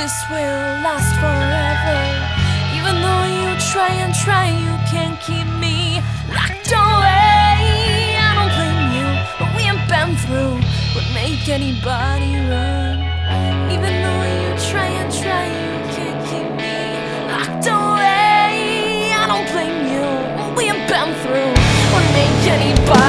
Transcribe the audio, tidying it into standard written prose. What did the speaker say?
this will last forever. Even though you try and try, you can't keep me locked away. I don't blame you, what we have been through would make anybody run. Even though you try and try, you can't keep me locked away. I don't blame you, what we have been through would make anybody